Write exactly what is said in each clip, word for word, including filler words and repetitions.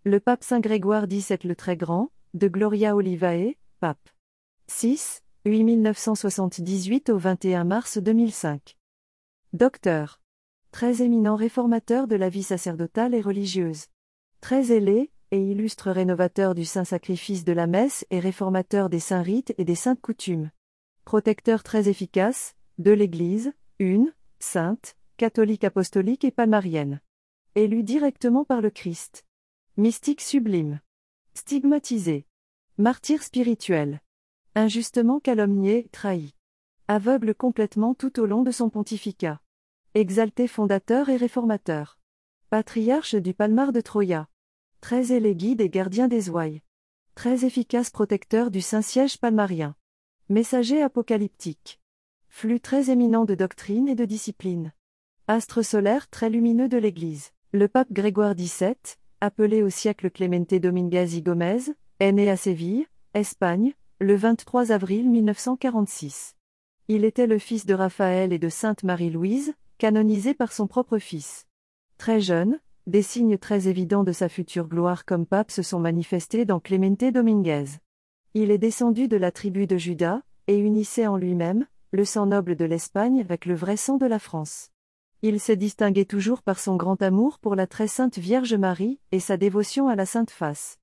Le pape Saint Grégoire dix-sept le Très Grand, de Gloria Olivae, pape. six, huit mille neuf cent soixante-dix-huit au vingt et un mars deux mille cinq. Docteur. Très éminent réformateur de la vie sacerdotale et religieuse. Très ailé et illustre rénovateur du saint sacrifice de la messe et réformateur des saints rites et des saintes coutumes. Protecteur très efficace, de l'Église, une, sainte, catholique apostolique et palmarienne. Élu directement par le Christ. Mystique sublime. Stigmatisé. Martyr spirituel. Injustement calomnié, trahi. Aveugle complètement tout au long de son pontificat. Exalté fondateur et réformateur. Patriarche du Palmar de Troya. Très ailé guide et gardien des ouailles. Très efficace protecteur du Saint-Siège palmarien. Messager apocalyptique. Flux très éminent de doctrine et de discipline. Astre solaire très lumineux de l'Église. Le pape Grégoire dix-sept, appelé au siècle Clemente Dominguez y Gómez, est né à Séville, Espagne, le vingt-trois avril mille neuf cent quarante-six. Il était le fils de Raphaël et de Sainte Marie-Louise, canonisé par son propre fils. Très jeune, des signes très évidents de sa future gloire comme pape se sont manifestés dans Clemente Dominguez. Il est descendu de la tribu de Juda, et unissait en lui-même, le sang noble de l'Espagne avec le vrai sang de la France. Il s'est distingué toujours par son grand amour pour la très sainte Vierge Marie, et sa dévotion à la Sainte Face.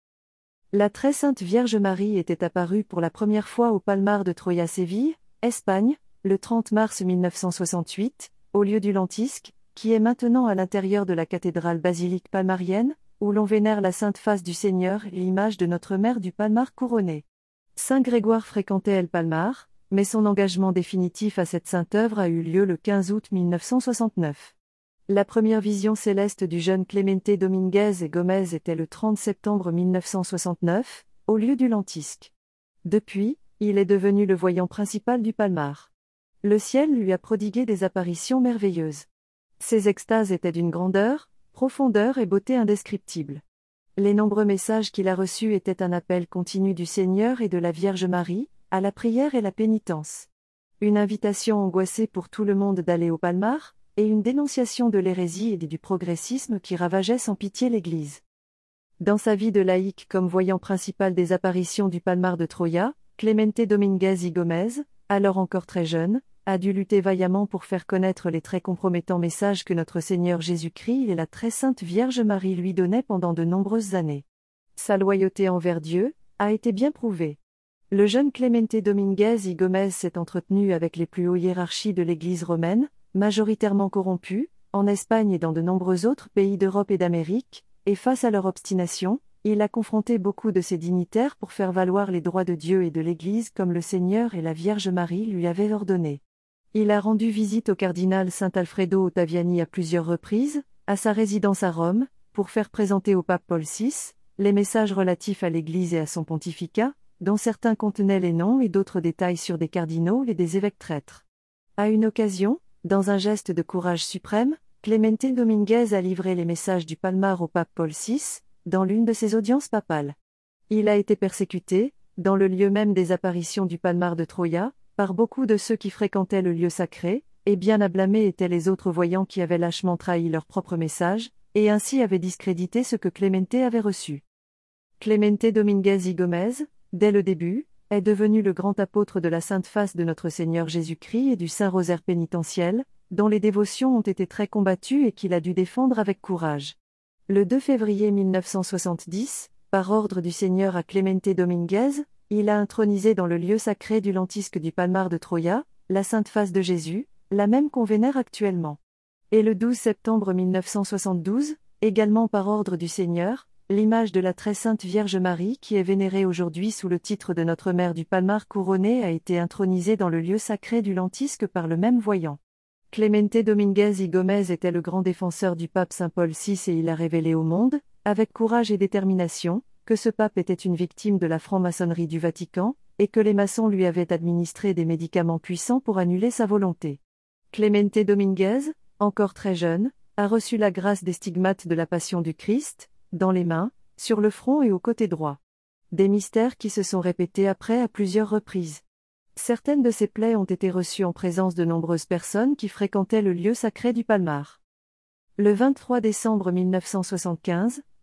La très sainte Vierge Marie était apparue pour la première fois au Palmar de Troya Séville, Espagne, le trente mars mille neuf cent soixante-huit, au lieu du lentisque, qui est maintenant à l'intérieur de la cathédrale basilique palmarienne, où l'on vénère la Sainte Face du Seigneur et l'image de notre Mère du Palmar couronnée. Saint Grégoire fréquentait El Palmar, mais son engagement définitif à cette sainte œuvre a eu lieu le quinze août mille neuf cent soixante-neuf. La première vision céleste du jeune Clemente Dominguez y Gómez était le trente septembre mille neuf cent soixante-neuf, au lieu du lentisque. Depuis, il est devenu le voyant principal du Palmar. Le ciel lui a prodigué des apparitions merveilleuses. Ses extases étaient d'une grandeur, profondeur et beauté indescriptibles. Les nombreux messages qu'il a reçus étaient un appel continu du Seigneur et de la Vierge Marie, à la prière et la pénitence. Une invitation angoissée pour tout le monde d'aller au Palmar, et une dénonciation de l'hérésie et du progressisme qui ravageait sans pitié l'Église. Dans sa vie de laïque comme voyant principal des apparitions du Palmar de Troya, Clemente Dominguez y Gómez, alors encore très jeune, a dû lutter vaillamment pour faire connaître les très compromettants messages que notre Seigneur Jésus-Christ et la très sainte Vierge Marie lui donnaient pendant de nombreuses années. Sa loyauté envers Dieu a été bien prouvée. Le jeune Clemente Dominguez y Gómez s'est entretenu avec les plus hauts hiérarchies de l'Église romaine, majoritairement corrompus, en Espagne et dans de nombreux autres pays d'Europe et d'Amérique, et face à leur obstination, il a confronté beaucoup de ces dignitaires pour faire valoir les droits de Dieu et de l'Église comme le Seigneur et la Vierge Marie lui avaient ordonné. Il a rendu visite au cardinal Saint Alfredo Ottaviani à plusieurs reprises, à sa résidence à Rome, pour faire présenter au pape Paul six, les messages relatifs à l'Église et à son pontificat, dont certains contenaient les noms et d'autres détails sur des cardinaux et des évêques traîtres. À une occasion, dans un geste de courage suprême, Clemente Dominguez a livré les messages du Palmar au pape Paul six, dans l'une de ses audiences papales. Il a été persécuté, dans le lieu même des apparitions du Palmar de Troya, par beaucoup de ceux qui fréquentaient le lieu sacré, et bien à blâmer étaient les autres voyants qui avaient lâchement trahi leur propre message, et ainsi avaient discrédité ce que Clemente avait reçu. Clemente Dominguez y Gómez, dès le début, est devenu le grand apôtre de la Sainte Face de notre Seigneur Jésus-Christ et du Saint Rosaire pénitentiel, dont les dévotions ont été très combattues et qu'il a dû défendre avec courage. Le deux février mille neuf cent soixante-dix, par ordre du Seigneur à Clemente Dominguez, il a intronisé dans le lieu sacré du lentisque du Palmar de Troya, la Sainte Face de Jésus, la même qu'on vénère actuellement. Et le douze septembre mille neuf cent soixante-douze, également par ordre du Seigneur, l'image de la très sainte Vierge Marie qui est vénérée aujourd'hui sous le titre de Notre Mère du Palmar couronnée a été intronisée dans le lieu sacré du lentisque par le même voyant. Clemente Dominguez y Gómez était le grand défenseur du pape Saint Paul six et il a révélé au monde, avec courage et détermination, que ce pape était une victime de la franc-maçonnerie du Vatican, et que les maçons lui avaient administré des médicaments puissants pour annuler sa volonté. Clemente Dominguez, encore très jeune, a reçu la grâce des stigmates de la Passion du Christ, dans les mains, sur le front et au côté droit. Des mystères qui se sont répétés après à plusieurs reprises. Certaines de ces plaies ont été reçues en présence de nombreuses personnes qui fréquentaient le lieu sacré du Palmar. Le vingt-trois décembre mille neuf cent soixante-quinze,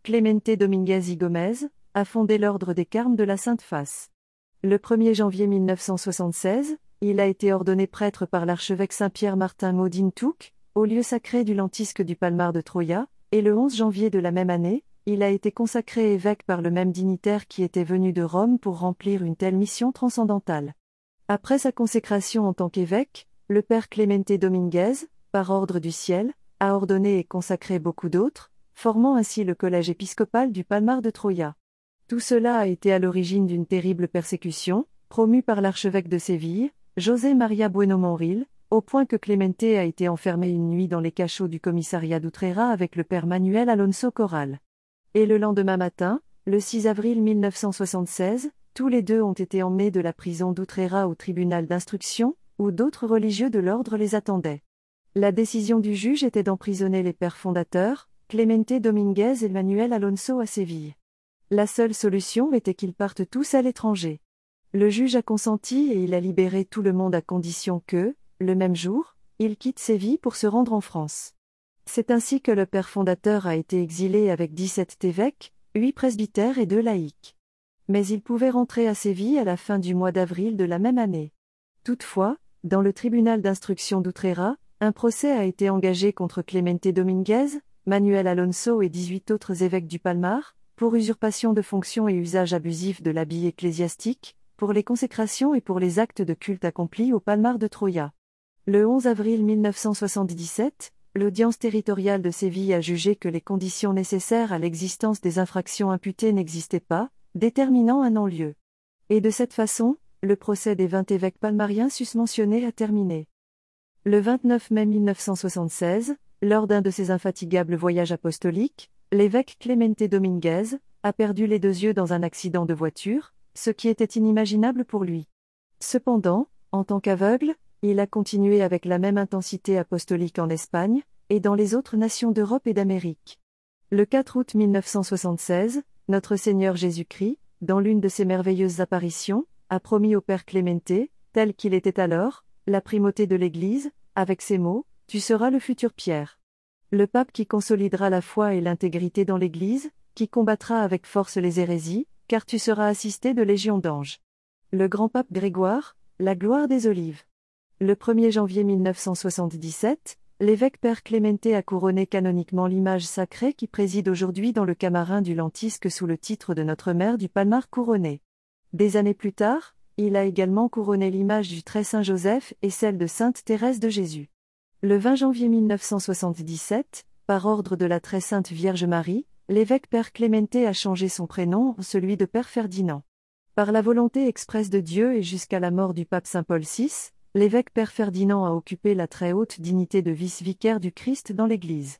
Clemente Dominguez y Gomez, a fondé l'ordre des Carmes de la Sainte Face. Le premier janvier mille neuf cent soixante-seize, il a été ordonné prêtre par l'archevêque Saint-Pierre Martin Modine Touques, au lieu sacré du lentisque du Palmar de Troya, et le onze janvier de la même année, il a été consacré évêque par le même dignitaire qui était venu de Rome pour remplir une telle mission transcendantale. Après sa consécration en tant qu'évêque, le père Clemente Dominguez, par ordre du ciel, a ordonné et consacré beaucoup d'autres, formant ainsi le collège épiscopal du Palmar de Troya. Tout cela a été à l'origine d'une terrible persécution, promue par l'archevêque de Séville, José María Bueno Monril, au point que Clemente a été enfermé une nuit dans les cachots du commissariat d'Utrera avec le père Manuel Alonso Corral. Et le lendemain matin, le six avril mille neuf cent soixante-seize, tous les deux ont été emmenés de la prison d'Utrera au tribunal d'instruction, où d'autres religieux de l'ordre les attendaient. La décision du juge était d'emprisonner les pères fondateurs, Clemente Dominguez et Manuel Alonso à Séville. La seule solution était qu'ils partent tous à l'étranger. Le juge a consenti et il a libéré tout le monde à condition que, le même jour, il quitte Séville pour se rendre en France. C'est ainsi que le père fondateur a été exilé avec dix-sept évêques, huit presbytères et deux laïcs. Mais il pouvait rentrer à Séville à la fin du mois d'avril de la même année. Toutefois, dans le tribunal d'instruction d'Utrera, un procès a été engagé contre Clemente Dominguez, Manuel Alonso et dix-huit autres évêques du Palmar, pour usurpation de fonctions et usage abusif de l'habit ecclésiastique, pour les consécrations et pour les actes de culte accomplis au Palmar de Troya. Le onze avril mille neuf cent soixante-dix-sept, l'audience territoriale de Séville a jugé que les conditions nécessaires à l'existence des infractions imputées n'existaient pas, déterminant un non-lieu. Et de cette façon, le procès des vingt évêques palmariens susmentionnés a terminé. Le vingt-neuf mai mille neuf cent soixante-seize, lors d'un de ses infatigables voyages apostoliques, l'évêque Clemente Dominguez a perdu les deux yeux dans un accident de voiture, ce qui était inimaginable pour lui. Cependant, en tant qu'aveugle, il a continué avec la même intensité apostolique en Espagne, et dans les autres nations d'Europe et d'Amérique. Le quatre août mille neuf cent soixante-seize, notre Seigneur Jésus-Christ, dans l'une de ses merveilleuses apparitions, a promis au Père Clemente, tel qu'il était alors, la primauté de l'Église, avec ces mots, « Tu seras le futur Pierre. Le pape qui consolidera la foi et l'intégrité dans l'Église, qui combattra avec force les hérésies, car tu seras assisté de légions d'anges. » Le grand pape Grégoire, la gloire des Olives. Le premier janvier mille neuf cent soixante-dix-sept, l'évêque Père Clemente a couronné canoniquement l'image sacrée qui préside aujourd'hui dans le camarin du lentisque sous le titre de Notre Mère du Palmar couronnée. Des années plus tard, il a également couronné l'image du Très Saint Joseph et celle de Sainte Thérèse de Jésus. Le vingt janvier mille neuf cent soixante-dix-sept, par ordre de la Très Sainte Vierge Marie, l'évêque Père Clemente a changé son prénom en celui de Père Ferdinand. Par la volonté expresse de Dieu et jusqu'à la mort du pape Saint Paul six, l'évêque Père Ferdinand a occupé la très haute dignité de vice-vicaire du Christ dans l'Église.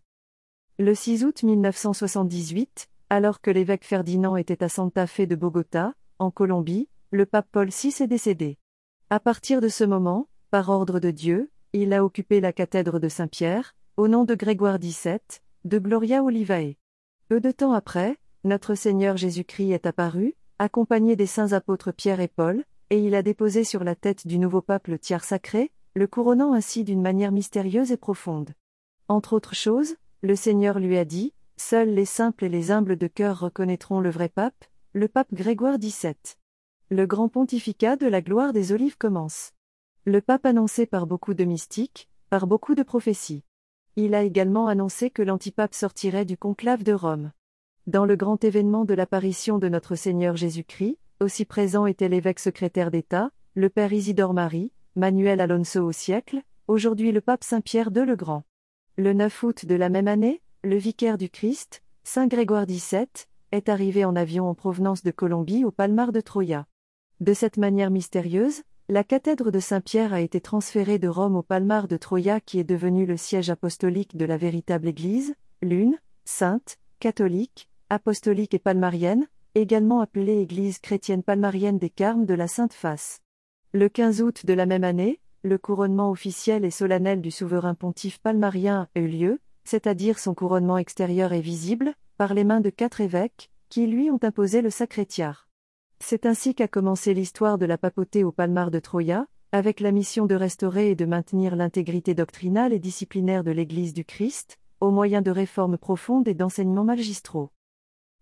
Le six août mille neuf cent soixante-dix-huit, alors que l'évêque Ferdinand était à Santa Fe de Bogota, en Colombie, le pape Paul six est décédé. À partir de ce moment, par ordre de Dieu, il a occupé la cathèdre de Saint-Pierre, au nom de Grégoire dix-sept, de Gloria Olivae. Peu de temps après, notre Seigneur Jésus-Christ est apparu, accompagné des saints apôtres Pierre et Paul, et il a déposé sur la tête du nouveau pape le tiers sacré, le couronnant ainsi d'une manière mystérieuse et profonde. Entre autres choses, le Seigneur lui a dit, « Seuls les simples et les humbles de cœur reconnaîtront le vrai pape, le pape Grégoire dix-sept. » Le grand pontificat de la gloire des Olives commence. Le pape annoncé par beaucoup de mystiques, par beaucoup de prophéties. Il a également annoncé que l'antipape sortirait du conclave de Rome. Dans le grand événement de l'apparition de notre Seigneur Jésus-Christ, aussi présent était l'évêque secrétaire d'État, le père Isidore Marie, Manuel Alonso au siècle, aujourd'hui le pape Saint-Pierre deux le Grand. Le neuf août de la même année, le vicaire du Christ, Saint Grégoire dix-sept, est arrivé en avion en provenance de Colombie au Palmar de Troya. De cette manière mystérieuse, la cathèdre de Saint-Pierre a été transférée de Rome au Palmar de Troya qui est devenu le siège apostolique de la véritable Église, l'une, sainte, catholique, apostolique et palmarienne, également appelée Église chrétienne palmarienne des Carmes de la Sainte Face. Le quinze août de la même année, le couronnement officiel et solennel du souverain pontife palmarien a eu lieu, c'est-à-dire son couronnement extérieur et visible, par les mains de quatre évêques, qui lui ont imposé le sacré tiare. C'est ainsi qu'a commencé l'histoire de la papauté au Palmar de Troya, avec la mission de restaurer et de maintenir l'intégrité doctrinale et disciplinaire de l'Église du Christ, au moyen de réformes profondes et d'enseignements magistraux.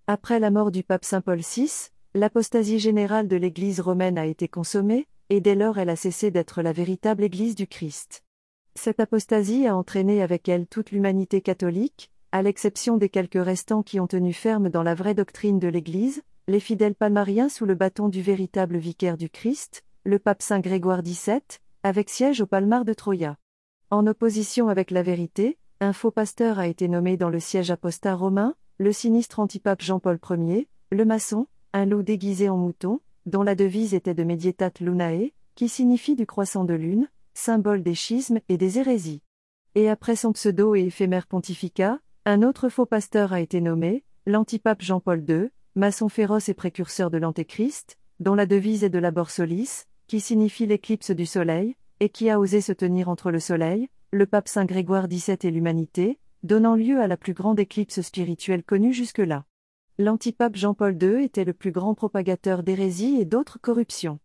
Après la mort du pape Saint Paul six, l'apostasie générale de l'Église romaine a été consommée, et dès lors elle a cessé d'être la véritable Église du Christ. Cette apostasie a entraîné avec elle toute l'humanité catholique, à l'exception des quelques restants qui ont tenu ferme dans la vraie doctrine de l'Église, les fidèles palmariens sous le bâton du véritable vicaire du Christ, le pape Saint Grégoire dix-sept, avec siège au Palmar de Troia. En opposition avec la vérité, un faux pasteur a été nommé dans le siège apostat romain, le sinistre antipape Jean-Paul Ier, le maçon, un loup déguisé en mouton, dont la devise était de Medietat Lunae, qui signifie du croissant de lune, symbole des schismes et des hérésies. Et après son pseudo et éphémère pontificat, un autre faux pasteur a été nommé, l'antipape Jean-Paul deux, maçon féroce et précurseur de l'Antéchrist, dont la devise est de Labor Solis, qui signifie l'éclipse du soleil, et qui a osé se tenir entre le soleil, le pape Saint Grégoire dix-sept et l'humanité, donnant lieu à la plus grande éclipse spirituelle connue jusque-là. L'antipape Jean-Paul deux était le plus grand propagateur d'hérésie et d'autres corruptions.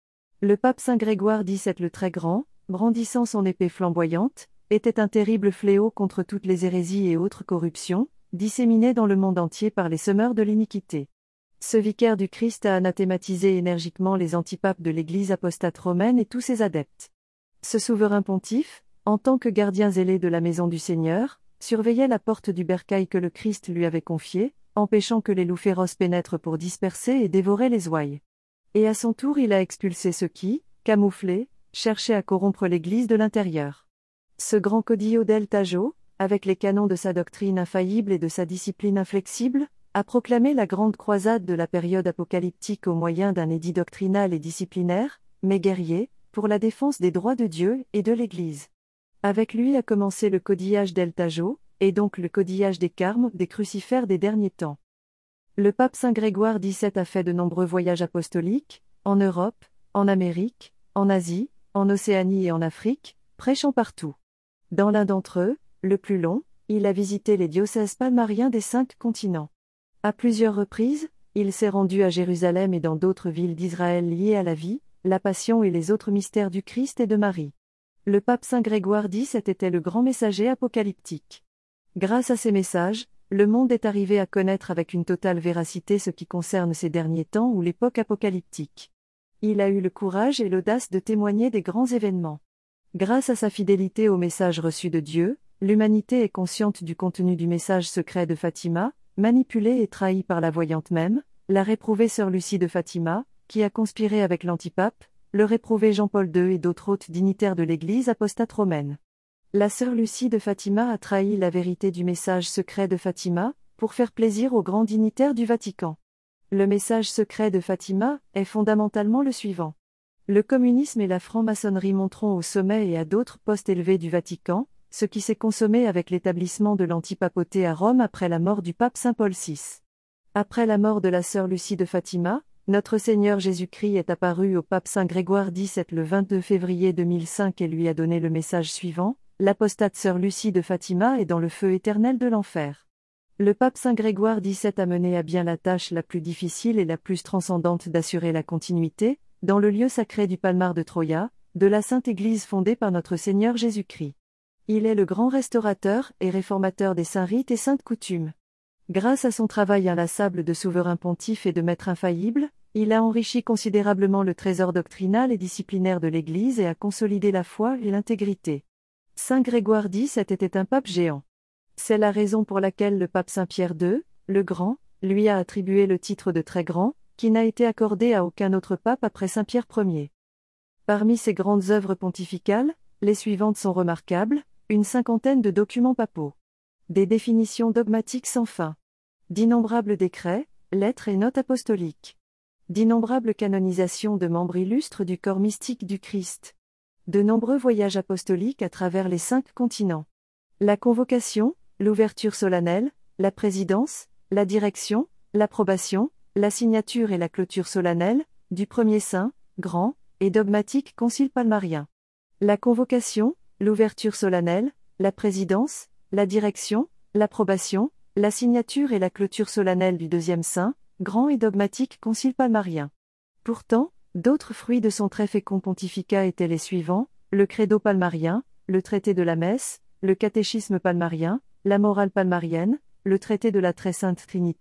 Le pape Saint Grégoire dix-sept le Très Grand, brandissant son épée flamboyante, était un terrible fléau contre toutes les hérésies et autres corruptions, disséminées dans le monde entier par les semeurs de l'iniquité. Ce vicaire du Christ a anathématisé énergiquement les antipapes de l'Église apostate romaine et tous ses adeptes. Ce souverain pontife, en tant que gardien zélé de la maison du Seigneur, surveillait la porte du bercail que le Christ lui avait confiée, empêchant que les loups féroces pénètrent pour disperser et dévorer les ouailles. Et à son tour il a expulsé ceux qui, camouflés, cherchaient à corrompre l'Église de l'intérieur. Ce grand Codillo del Tajo, avec les canons de sa doctrine infaillible et de sa discipline inflexible, a proclamé la grande croisade de la période apocalyptique au moyen d'un édit doctrinal et disciplinaire, mais guerrier, pour la défense des droits de Dieu et de l'Église. Avec lui a commencé le codillage del Tajo, et donc le codillage des carmes, des crucifères des derniers temps. Le pape Saint Grégoire dix-sept a fait de nombreux voyages apostoliques, en Europe, en Amérique, en Asie, en Océanie et en Afrique, prêchant partout. Dans l'un d'entre eux, le plus long, il a visité les diocèses palmariens des cinq continents. À plusieurs reprises, il s'est rendu à Jérusalem et dans d'autres villes d'Israël liées à la vie, la passion et les autres mystères du Christ et de Marie. Le pape Saint Grégoire dix-sept était le grand messager apocalyptique. Grâce à ces messages, le monde est arrivé à connaître avec une totale véracité ce qui concerne ces derniers temps ou l'époque apocalyptique. Il a eu le courage et l'audace de témoigner des grands événements. Grâce à sa fidélité au message reçu de Dieu, l'humanité est consciente du contenu du message secret de Fatima, manipulée et trahie par la voyante même, la réprouvée sœur Lucie de Fatima, qui a conspiré avec l'antipape, le réprouvé Jean-Paul deux et d'autres hautes dignitaires de l'Église apostate romaine. La sœur Lucie de Fatima a trahi la vérité du message secret de Fatima, pour faire plaisir aux grands dignitaires du Vatican. Le message secret de Fatima est fondamentalement le suivant. Le communisme et la franc-maçonnerie monteront au sommet et à d'autres postes élevés du Vatican, ce qui s'est consommé avec l'établissement de l'antipapauté à Rome après la mort du pape Saint Paul six. Après la mort de la sœur Lucie de Fatima, notre Seigneur Jésus-Christ est apparu au pape Saint Grégoire dix-sept le vingt-deux février deux mille cinq et lui a donné le message suivant: l'apostate sœur Lucie de Fatima est dans le feu éternel de l'enfer. Le pape Saint Grégoire dix-sept a mené à bien la tâche la plus difficile et la plus transcendante d'assurer la continuité, dans le lieu sacré du Palmar de Troia, de la Sainte Église fondée par notre Seigneur Jésus-Christ. Il est le grand restaurateur et réformateur des saints rites et saintes coutumes. Grâce à son travail inlassable de souverain pontife et de maître infaillible, il a enrichi considérablement le trésor doctrinal et disciplinaire de l'Église et a consolidé la foi et l'intégrité. Saint Grégoire dix-sept était un pape géant. C'est la raison pour laquelle le pape Saint Pierre deux, le Grand, lui a attribué le titre de Très Grand, qui n'a été accordé à aucun autre pape après Saint Pierre Ier. Parmi ses grandes œuvres pontificales, les suivantes sont remarquables: une cinquantaine de documents papaux, des définitions dogmatiques sans fin, d'innombrables décrets, lettres et notes apostoliques, d'innombrables canonisations de membres illustres du corps mystique du Christ, de nombreux voyages apostoliques à travers les cinq continents, la convocation, l'ouverture solennelle, la présidence, la direction, l'approbation, la signature et la clôture solennelle, du premier saint, grand, et dogmatique concile palmarien. La convocation, l'ouverture solennelle, la présidence, la direction, l'approbation, la signature et la clôture solennelle du deuxième saint, grand et dogmatique concile palmarien. Pourtant, d'autres fruits de son très fécond pontificat étaient les suivants: le credo palmarien, le traité de la messe, le catéchisme palmarien, la morale palmarienne, le traité de la très sainte Trinité,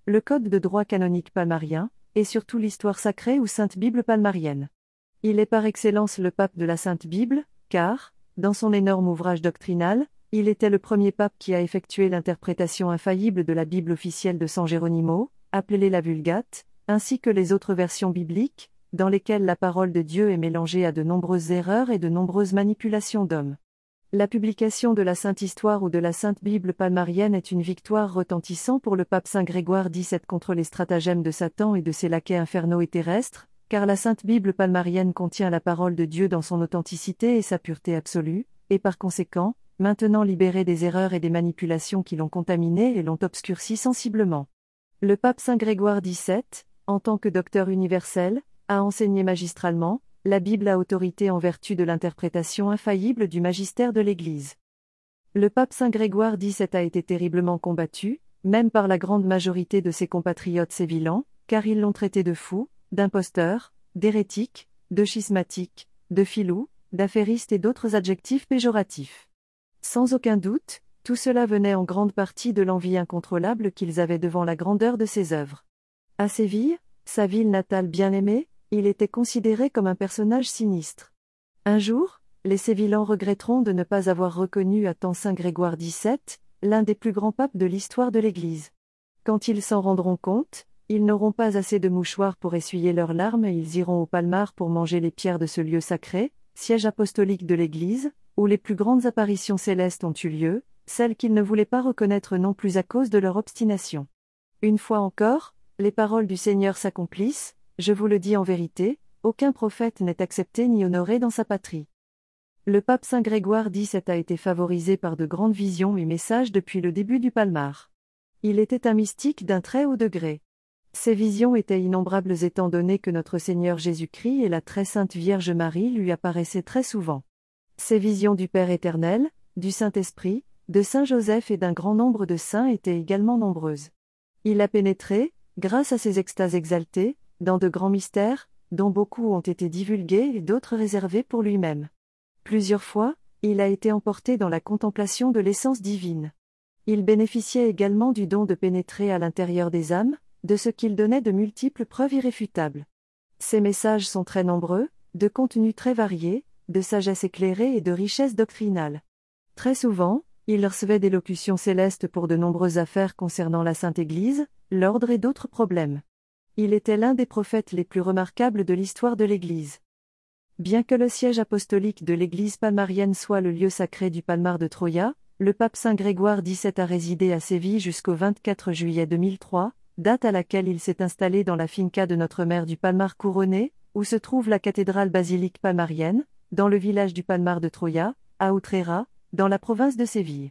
le Code de droit canonique palmarien, et surtout l'histoire sacrée ou Sainte Bible palmarienne. Il est par excellence le pape de la Sainte Bible, car, dans son énorme ouvrage doctrinal, il était le premier pape qui a effectué l'interprétation infaillible de la Bible officielle de San Geronimo, appelée la Vulgate, ainsi que les autres versions bibliques, dans lesquelles la parole de Dieu est mélangée à de nombreuses erreurs et de nombreuses manipulations d'hommes. La publication de la Sainte Histoire ou de la Sainte Bible palmarienne est une victoire retentissante pour le pape Saint Grégoire dix-sept contre les stratagèmes de Satan et de ses laquais infernaux et terrestres, car la Sainte Bible palmarienne contient la parole de Dieu dans son authenticité et sa pureté absolue, et par conséquent, maintenant libérée des erreurs et des manipulations qui l'ont contaminée et l'ont obscurcie sensiblement. Le pape Saint Grégoire dix-sept, en tant que docteur universel, a enseigné magistralement la Bible à autorité en vertu de l'interprétation infaillible du magistère de l'Église. Le pape Saint Grégoire dix-sept a été terriblement combattu, même par la grande majorité de ses compatriotes sévillans, car ils l'ont traité de fou, d'imposteur, d'hérétique, de schismatique, de filou, d'affairiste et d'autres adjectifs péjoratifs. Sans aucun doute, tout cela venait en grande partie de l'envie incontrôlable qu'ils avaient devant la grandeur de ses œuvres. À Séville, sa ville natale bien-aimée, il était considéré comme un personnage sinistre. Un jour, les Sévillans regretteront de ne pas avoir reconnu à temps Saint Grégoire dix-sept, l'un des plus grands papes de l'histoire de l'Église. Quand ils s'en rendront compte, ils n'auront pas assez de mouchoirs pour essuyer leurs larmes et ils iront au Palmar pour manger les pierres de ce lieu sacré, siège apostolique de l'Église, où les plus grandes apparitions célestes ont eu lieu, celles qu'ils ne voulaient pas reconnaître non plus à cause de leur obstination. Une fois encore, les paroles du Seigneur s'accomplissent, je vous le dis en vérité, aucun prophète n'est accepté ni honoré dans sa patrie. Le pape Saint Grégoire dix-sept a été favorisé par de grandes visions et messages depuis le début du Palmar. Il était un mystique d'un très haut degré. Ces visions étaient innombrables étant donné que notre Seigneur Jésus-Christ et la très sainte Vierge Marie lui apparaissaient très souvent. Ces visions du Père éternel, du Saint-Esprit, de Saint Joseph et d'un grand nombre de saints étaient également nombreuses. Il a pénétré, grâce à ces extases exaltées, dans de grands mystères, dont beaucoup ont été divulgués et d'autres réservés pour lui-même. Plusieurs fois, il a été emporté dans la contemplation de l'essence divine. Il bénéficiait également du don de pénétrer à l'intérieur des âmes, de ce qu'il donnait de multiples preuves irréfutables. Ces messages sont très nombreux, de contenu très varié, de sagesse éclairée et de richesse doctrinale. Très souvent, il recevait des locutions célestes pour de nombreuses affaires concernant la Sainte Église, l'ordre et d'autres problèmes. Il était l'un des prophètes les plus remarquables de l'histoire de l'Église. Bien que le siège apostolique de l'Église palmarienne soit le lieu sacré du Palmar de Troya, le pape Saint Grégoire dix-sept a résidé à Séville jusqu'au vingt-quatre juillet deux mille trois, date à laquelle il s'est installé dans la finca de Notre-Mère du Palmar couronné, où se trouve la cathédrale basilique palmarienne, dans le village du Palmar de Troya, à Utrera, dans la province de Séville.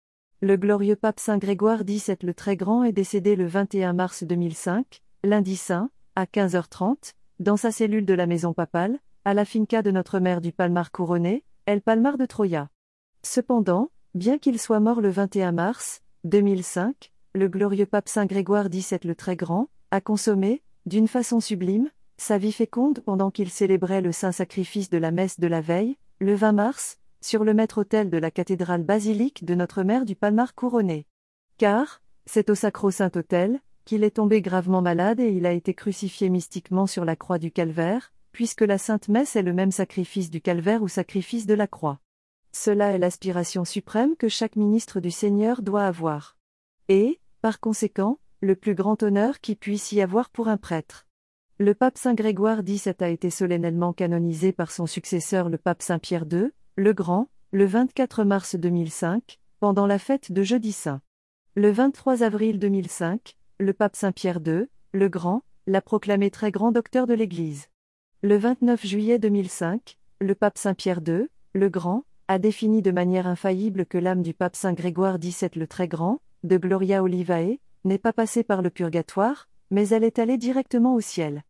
Le glorieux pape Saint Grégoire dix-sept le Très Grand est décédé le vingt et un mars deux mille cinq, lundi saint, à quinze heures trente, dans sa cellule de la maison papale, à la finca de Notre-Mère du Palmar couronné, El Palmar de Troya. Cependant, bien qu'il soit mort le vingt et un mars deux mille cinq, le glorieux pape Saint Grégoire dix-sept le Très Grand a consommé, d'une façon sublime, sa vie féconde pendant qu'il célébrait le saint sacrifice de la messe de la veille, le vingt mars, sur le maître-autel de la cathédrale basilique de Notre-Mère du Palmar couronné. Car, c'est au sacro-saint-autel, qu'il est tombé gravement malade et il a été crucifié mystiquement sur la croix du calvaire, puisque la Sainte Messe est le même sacrifice du calvaire ou sacrifice de la croix. Cela est l'aspiration suprême que chaque ministre du Seigneur doit avoir. Et, par conséquent, le plus grand honneur qui puisse y avoir pour un prêtre. Le pape Saint Grégoire dix-sept a été solennellement canonisé par son successeur le pape Saint Pierre deux, le Grand, le vingt-quatre mars deux mille cinq, pendant la fête de Jeudi Saint. Le vingt-trois avril deux mille cinq, le pape Saint Pierre deux, le Grand, l'a proclamé très grand docteur de l'Église. Le vingt-neuf juillet deux mille cinq, le pape Saint Pierre deux, le Grand, a défini de manière infaillible que l'âme du pape Saint Grégoire dix-sept le Très Grand, de Gloria Olivae, n'est pas passée par le purgatoire, mais elle est allée directement au ciel.